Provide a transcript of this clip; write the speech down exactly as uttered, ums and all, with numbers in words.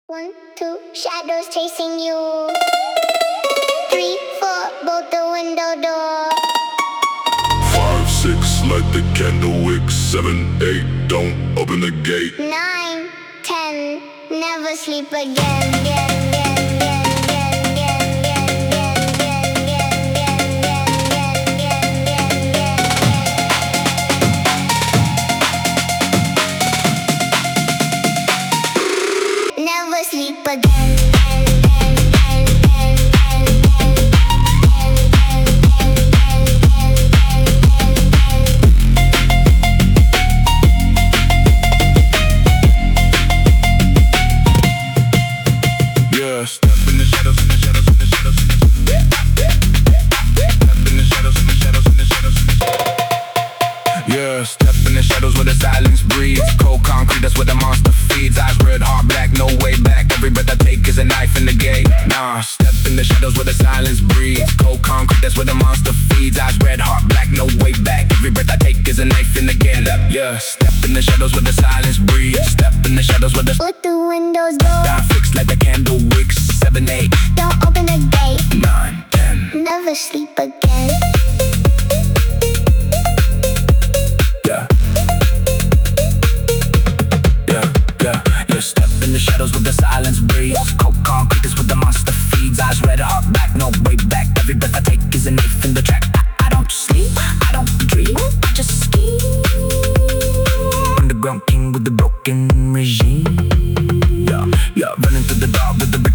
One, two, shadows chasing you. Three, four, bolt the window door. Five, six, light the candle wick. Seven, eight, don't open the gate. Nine, ten, never sleep again. Again, again, again, again, again, again, again, again, again, again, again. Never sleep again. Yeah, step in the shadows, in the shadows, in the shadows. Step in the shadows, in the shadows, in the shadows. Yeah, step in the shadows where the silence breathes. Cold concrete, that's where the monster feeds. Eyes red, heart black, no way back. Every breath I take is a knife in the gate. Nah, step in the shadows where the silence breathes. Cold concrete, that's where the monster feeds. Eyes red, heart black, no way back. Every breath I take is a knife in the gate. Yeah, step in the shadows where the silence breathes. Step in the shadows where the Let the windows go. down fixed like the candle wicks. Seven, eight, Don't open the gate. nine, ten. Never sleep again. Yeah. Yeah, yeah, yeah. Step in the shadows where the silence breathes. Cold concrete is where the monster feeds. Eyes red, heart black, no way back. Every breath I take is a knife in the track. I, I don't sleep, I don't dream, I just scheme. Underground king with the broken regime. Yeah, yeah, running through the dark with the